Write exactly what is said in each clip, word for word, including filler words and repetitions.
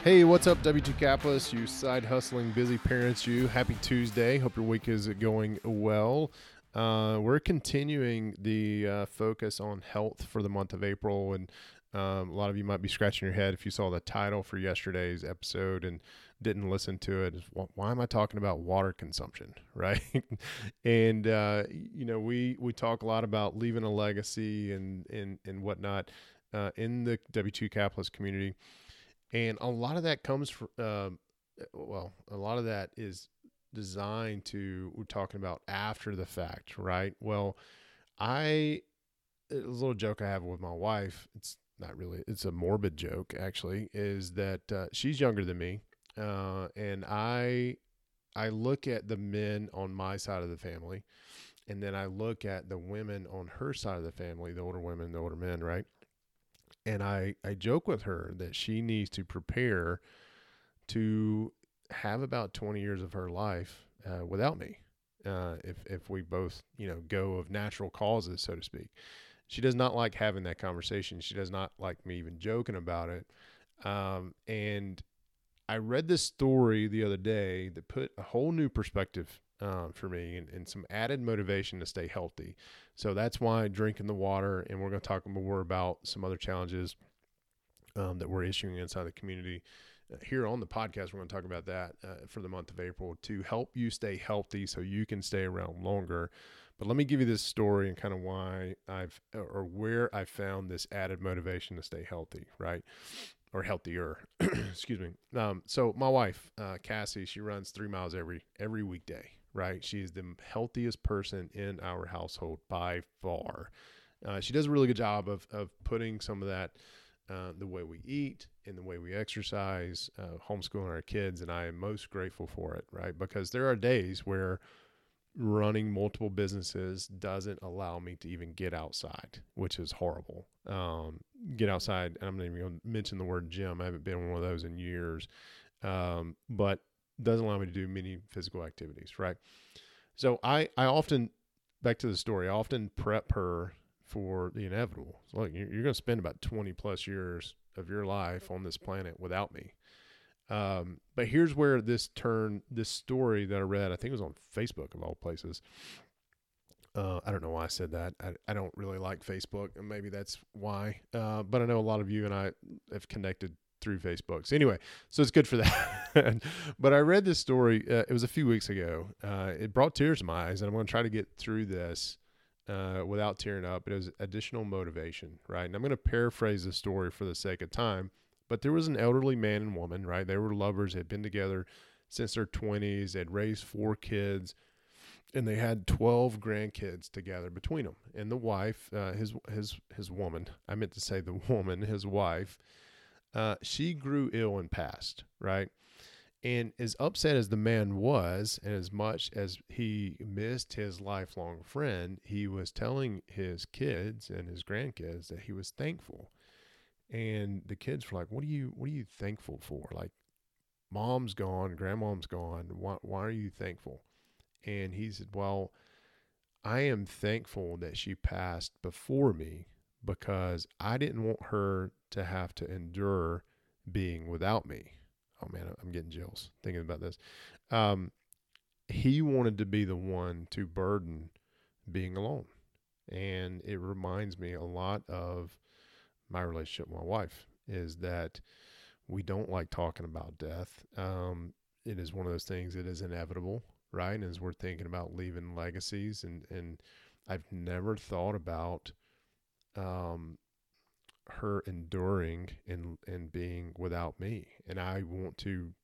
Hey, what's up, W two Capitalists, you side hustling, busy parents, you. Happy Tuesday. Hope your week is going well. Uh, we're continuing the uh, focus on health for the month of April, and um, a lot of you might be scratching your head if you saw the title for yesterday's episode and didn't listen to it. Why am I talking about water consumption, right? and uh, you know, we we talk a lot about leaving a legacy and and and whatnot uh, in the W two Capitalist community. And a lot of that comes from, uh, well, a lot of that is designed to, we're talking about after the fact, right? Well, I, a little joke I have with my wife, it's not really, it's a morbid joke actually, is that uh, she's younger than me. Uh, and I, I look at the men on my side of the family, and then I look at the women on her side of the family, the older women, the older men, right? And I, I joke with her that she needs to prepare to have about twenty years of her life uh, without me. Uh, if, if we both, you know, go of natural causes, so to speak. She does not like having that conversation. She does not like me even joking about it. Um, and I read this story the other day that put a whole new perspective um, for me and, and some added motivation to stay healthy. So that's why drinking the water, and we're going to talk more about some other challenges um, that we're issuing inside the community. Uh, here on the podcast, we're going to talk about that uh, for the month of April to help you stay healthy so you can stay around longer. But let me give you this story and kind of why I've, or where I found this added motivation to stay healthy, right? Or healthier, excuse me. Um, so my wife, uh, Cassie, she runs three miles every, every weekday, right? She is the healthiest person in our household by far. Uh, she does a really good job of, of putting some of that, uh, the way we eat and the way we exercise, uh, homeschooling our kids. And I am most grateful for it, right? Because there are days where running multiple businesses doesn't allow me to even get outside, which is horrible. Um, get outside, and I'm not even going to mention the word gym. I haven't been in one of those in years, um, but doesn't allow me to do many physical activities, right? So I, I often, back to the story, I often prep her for the inevitable. So look, you're, you're going to spend about twenty plus years of your life on this planet without me. Um, but here's where this turn, this story that I read, I think it was on Facebook of all places. Uh, I don't know why I said that. I, I don't really like Facebook, and maybe that's why. Uh, but I know a lot of you and I have connected through Facebook. So anyway, so it's good for that. But I read this story. Uh, it was a few weeks ago. Uh, it brought tears to my eyes, and I'm going to try to get through this uh, without tearing up. It was additional motivation, right? And I'm going to paraphrase the story for the sake of time. But there was an elderly man and woman, right? They were lovers, had been together since their twenties, they'd raised four kids, and they had twelve grandkids together between them. And the wife, uh, his his his woman, I meant to say the woman, his wife, uh, she grew ill and passed, right? And as upset as the man was, and as much as he missed his lifelong friend, he was telling his kids and his grandkids that he was thankful. And the kids were like, what are you, what are you thankful for? Like, mom's gone, grandmom's gone. Why, why are you thankful? And he said, well, I am thankful that she passed before me because I didn't want her to have to endure being without me. Oh man, I'm getting chills thinking about this. Um, he wanted to be the one to burden being alone. And it reminds me a lot of my relationship with my wife, is that we don't like talking about death. Um, it is one of those things that is inevitable, right? And as we're thinking about leaving legacies, and, and I've never thought about um, her enduring and, and being without me. And I want to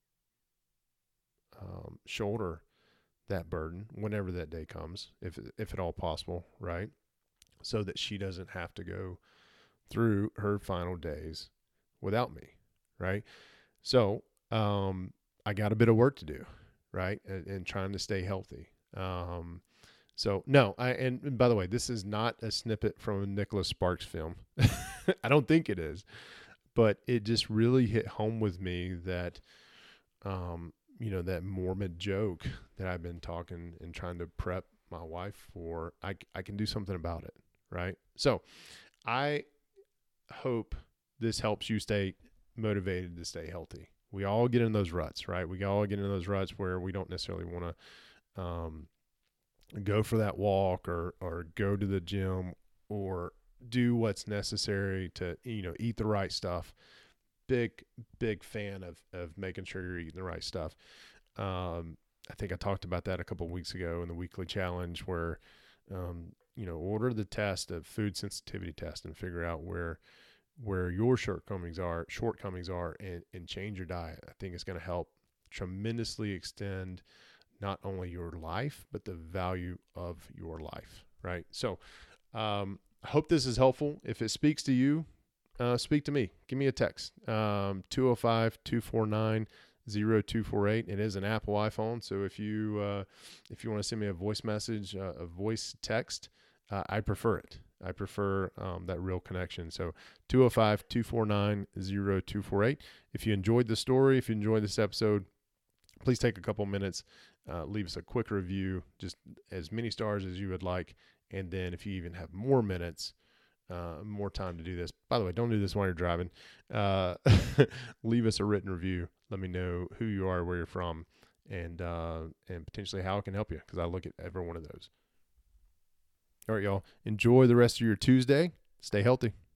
um, shoulder that burden whenever that day comes, if, if at all possible, right? So that she doesn't have to go through her final days without me, right? So um, I got a bit of work to do, right? And, and trying to stay healthy. Um, so no, I and, and by the way, this is not a snippet from a Nicholas Sparks film. I don't think it is, but it just really hit home with me that, um, you know, that morbid joke that I've been talking and trying to prep my wife for. I I can do something about it, right? So I hope this helps you stay motivated to stay healthy, We all get in those ruts, right? We all get in those ruts where we don't necessarily want to um, go for that walk or or go to the gym or do what's necessary to, you know, eat the right stuff. Big, big fan of, of making sure you're eating the right stuff. Um, I think I talked about that a couple of weeks ago in the weekly challenge where, um, you know, order the test of food sensitivity test and figure out where where your shortcomings are, shortcomings are, and, and change your diet. I think it's going to help tremendously extend not only your life, but the value of your life, right? So um, I hope this is helpful. If it speaks to you, uh, speak to me. Give me a text, um, two oh five, two four nine, oh two four eight. It is an Apple iPhone, so if you uh, if you want to send me a voice message, uh, a voice text, uh, I prefer it. I prefer um, that real connection. So two oh five, two four nine, oh two four eight. If you enjoyed the story, if you enjoyed this episode, please take a couple minutes, uh, leave us a quick review, just as many stars as you would like. And then if you even have more minutes, uh, more time to do this. By the way, don't do this while you're driving. Uh, leave us a written review. Let me know who you are, where you're from, and uh, and potentially how I can help you, because I look at every one of those. All right, y'all. Enjoy the rest of your Tuesday. Stay healthy.